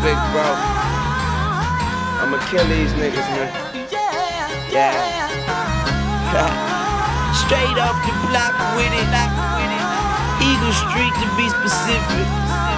big bro. I'ma kill these niggas, man. Yeah. Straight off the block with it. Eagle Street to be specific.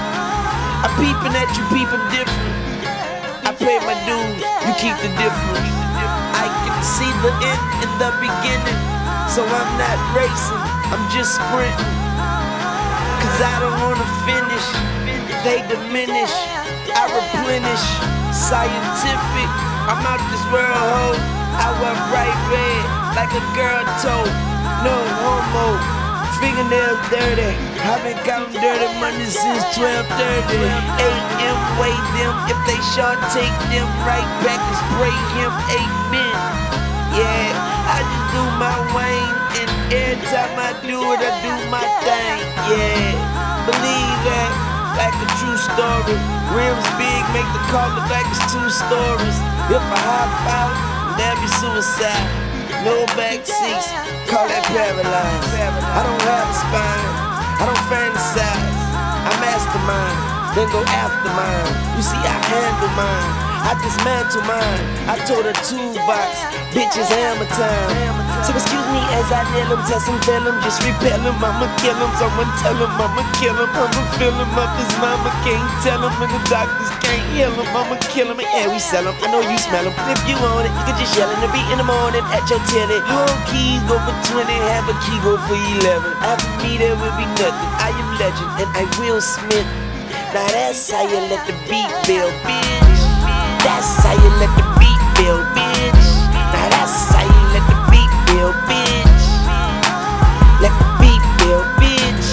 I peepin' at you, people different. I pay my dues, you keep the difference. I can see the end in the beginning, so I'm not racing, I'm just sprinting. Cause I don't wanna finish, they diminish, I replenish. Scientific, I'm out this world, ho. I wear bright red, like a girl toe. No homo, fingernails dirty. I've been counting dirty money since 12:30 a.m. Weigh them, if they short, take them right back and spray him. Amen. Yeah, I just do my Wayne, and every time I do it, I do my thing. Yeah, believe that, like a true story. Rims big, make the car look like it's 2 stories. If I hop out, that'd be suicide. No back seats, call that paralyzed. I don't have a spine, I don't fantasize. I mastermind, then go after mine. You see, I handle mine, I dismantle mine. I told her toolbox, bitches hammer time. So excuse me as I nail him, test him, fail him, just repel him. I'ma kill him, someone tell him I'ma kill him. I'ma fill him up, his mama can't tell him, and the doctors can't heal him. I'ma kill him, and yeah, we sell him. I know you smell him. If you want it, you can just yell in the beat in the morning at your telly. Whole keys go for 20, half a key go for 11. After me there will be nothing. I am legend, and I Will Smith. Now that's how you let the beat build, bitch. That's how you let the beat build, bitch. Now that's how you let the beat build, bitch. Let the beat build, bitch.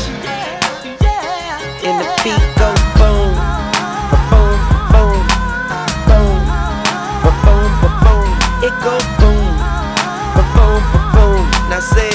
And the beat go boom, ba-boom, ba-boom, boom, ba-boom, ba-boom. It go boom, ba-boom, ba-boom. Now say,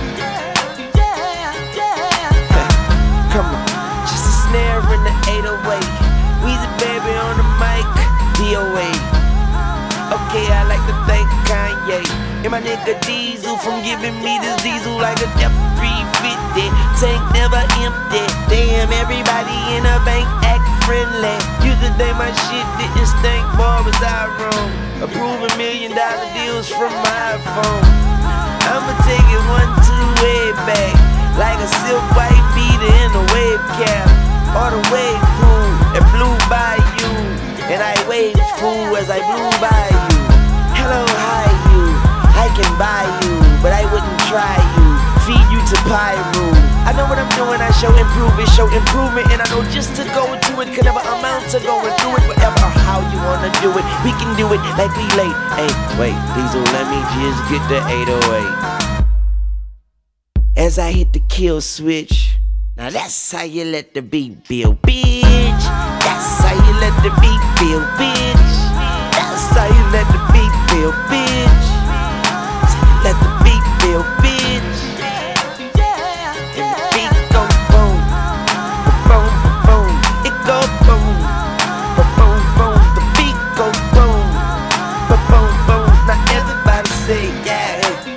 come on, just a snare in the 808. Weezy baby on the mic, DOA. Okay, I like to thank Kanye and my nigga Diesel from giving me this diesel like a F-350. Tank never empty. Damn, everybody in the bank act friendly. Used to think my shit didn't stink, boy, was I wrong. Approving $1 million deals from my phone. I'ma take it 1, 2 way back, like a silk white beater in a wave cap, or the wave pool that blew by you, and I waved fool as I blew by you. Hello, hi you, I can buy you, but I wouldn't try you, feed you to Pyro. I know what I'm doing, I show improvement, and I know just to go into it could never amount to going through it. Whatever or how you wanna do it, we can do it like we late. Hey, wait, Diesel, let me just get the 808. As I hit the kill switch, now that's how you let the beat build, bitch. That's how you let the beat build, bitch. That's how you let the beat build, bitch. That's how you let the beat build, bitch. And the beat go boom, boom, boom. It go boom, boom, boom. The beat go boom, boom, boom. Now everybody say yeah,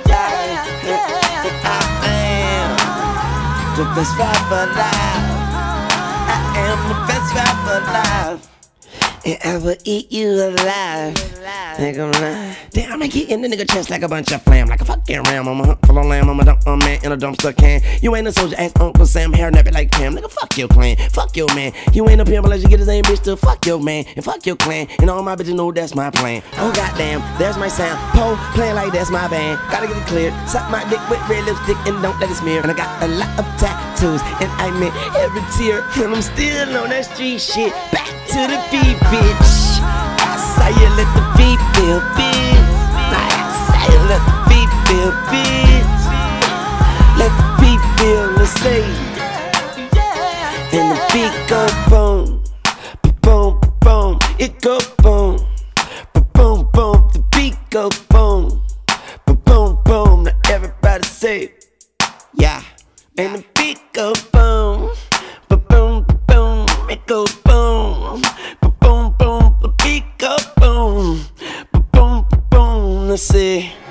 the best rapper alive. I am the best rapper alive, and I will eat you alive. Ain't gonna lie. Damn, I get in the nigga chest like a bunch of flam, like a fucking ram. I'm a hunt full of lamb. I'm a dump man in a dumpster can. You ain't a soldier, ass Uncle Sam, hair nappy like Pam. Nigga, fuck your clan, fuck your man. You ain't a pimp unless you get his name, bitch. To fuck your man and fuck your clan. And all my bitches know that's my plan. Oh goddamn, there's my sound. Poe playing like that's my band. Gotta get it clear. Suck my dick with red lipstick and don't let it smear. And I got a lot of tattoos, and I meant every tear. And I'm still on that street shit. Back to the beat, bitch. That's how you let the beat build, bitch. That's how you let the beat build, bitch. Let the beat build, let's say. And the beat go boom, boom, boom. It go boom, boom, boom. The beat go boom, boom, boom. Now everybody say, yeah. And the beat go boom, boom, boom. It go boom, boom, boom. The beat go boom, boom, boom. Let's see.